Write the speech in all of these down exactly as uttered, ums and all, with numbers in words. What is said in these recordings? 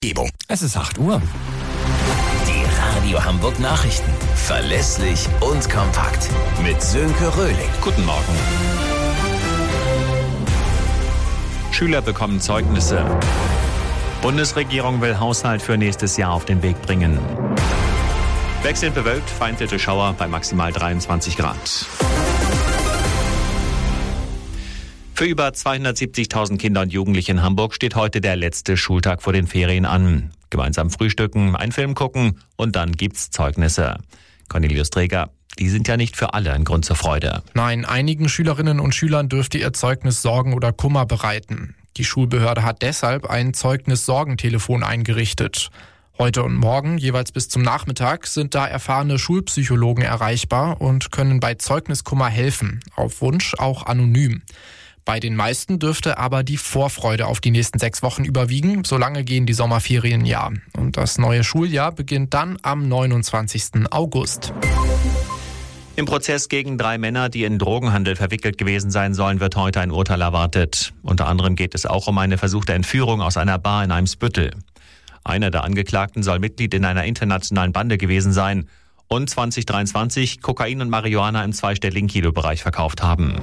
Es ist acht Uhr. Die Radio Hamburg Nachrichten. Verlässlich und kompakt. Mit Sönke Röhling. Guten Morgen. Schüler bekommen Zeugnisse. Bundesregierung will Haushalt für nächstes Jahr auf den Weg bringen. Wechselnd bewölkt, vereinzelte Schauer bei maximal dreiundzwanzig Grad. Für über zweihundertsiebzigtausend Kinder und Jugendliche in Hamburg steht heute der letzte Schultag vor den Ferien an. Gemeinsam frühstücken, einen Film gucken und dann gibt's Zeugnisse. Cornelius Träger, die sind ja nicht für alle ein Grund zur Freude. Nein, einigen Schülerinnen und Schülern dürfte ihr Zeugnis Sorgen oder Kummer bereiten. Die Schulbehörde hat deshalb ein Zeugnis-Sorgentelefon eingerichtet. Heute und morgen, jeweils bis zum Nachmittag, sind da erfahrene Schulpsychologen erreichbar und können bei Zeugniskummer helfen, auf Wunsch auch anonym. Bei den meisten dürfte aber die Vorfreude auf die nächsten sechs Wochen überwiegen. Solange gehen die Sommerferien ja. Und das neue Schuljahr beginnt dann am neunundzwanzigsten August. Im Prozess gegen drei Männer, die in Drogenhandel verwickelt gewesen sein sollen, wird heute ein Urteil erwartet. Unter anderem geht es auch um eine versuchte Entführung aus einer Bar in Eimsbüttel. Einer der Angeklagten soll Mitglied in einer internationalen Bande gewesen sein und zwanzig dreiundzwanzig Kokain und Marihuana im zweistelligen Kilobereich verkauft haben.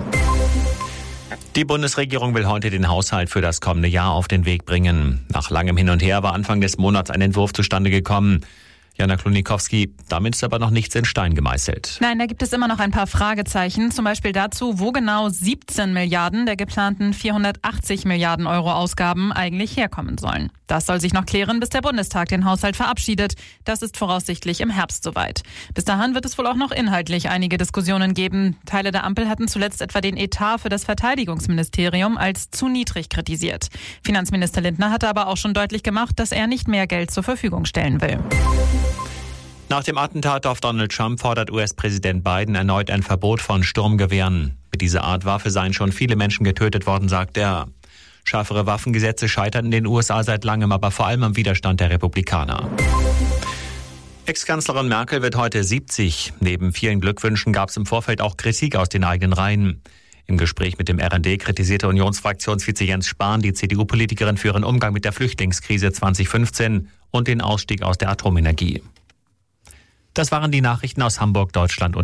Die Bundesregierung will heute den Haushalt für das kommende Jahr auf den Weg bringen. Nach langem Hin und Her war Anfang des Monats ein Entwurf zustande gekommen. Jana Klonikowski, damit ist aber noch nichts in Stein gemeißelt. Nein, da gibt es immer noch ein paar Fragezeichen. Zum Beispiel dazu, wo genau siebzehn Milliarden der geplanten vierhundertachtzig Milliarden Euro Ausgaben eigentlich herkommen sollen. Das soll sich noch klären, bis der Bundestag den Haushalt verabschiedet. Das ist voraussichtlich im Herbst soweit. Bis dahin wird es wohl auch noch inhaltlich einige Diskussionen geben. Teile der Ampel hatten zuletzt etwa den Etat für das Verteidigungsministerium als zu niedrig kritisiert. Finanzminister Lindner hatte aber auch schon deutlich gemacht, dass er nicht mehr Geld zur Verfügung stellen will. Nach dem Attentat auf Donald Trump fordert U S-Präsident Biden erneut ein Verbot von Sturmgewehren. Mit dieser Art Waffe seien schon viele Menschen getötet worden, sagt er. Schärfere Waffengesetze scheitern in den U S A seit langem, aber vor allem am Widerstand der Republikaner. Ex-Kanzlerin Merkel wird heute siebzig. Neben vielen Glückwünschen gab es im Vorfeld auch Kritik aus den eigenen Reihen. Im Gespräch mit dem R N D kritisierte Unionsfraktionsvize Jens Spahn die C D U-Politikerin für ihren Umgang mit der Flüchtlingskrise zwanzig fünfzehn und den Ausstieg aus der Atomenergie. Das waren die Nachrichten aus Hamburg, Deutschland und